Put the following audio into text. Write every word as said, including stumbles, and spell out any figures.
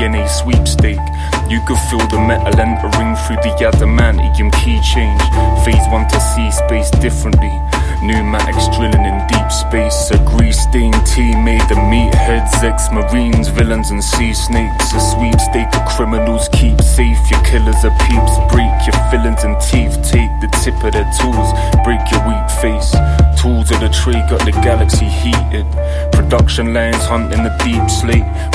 N A sweepstake. You could feel the metal entering through the adamantium key change. Phase one to see space differently. Pneumatics drilling in deep space. A grease-stained team made of meatheads, ex-marines, villains and sea snakes. A sweepstake of criminals keep safe. Your killers are peeps. Break your fillings and teeth. Take the tip of their tools. Break your weak face. Tools of the trade got the galaxy heated. Production lines hunting the deep slate.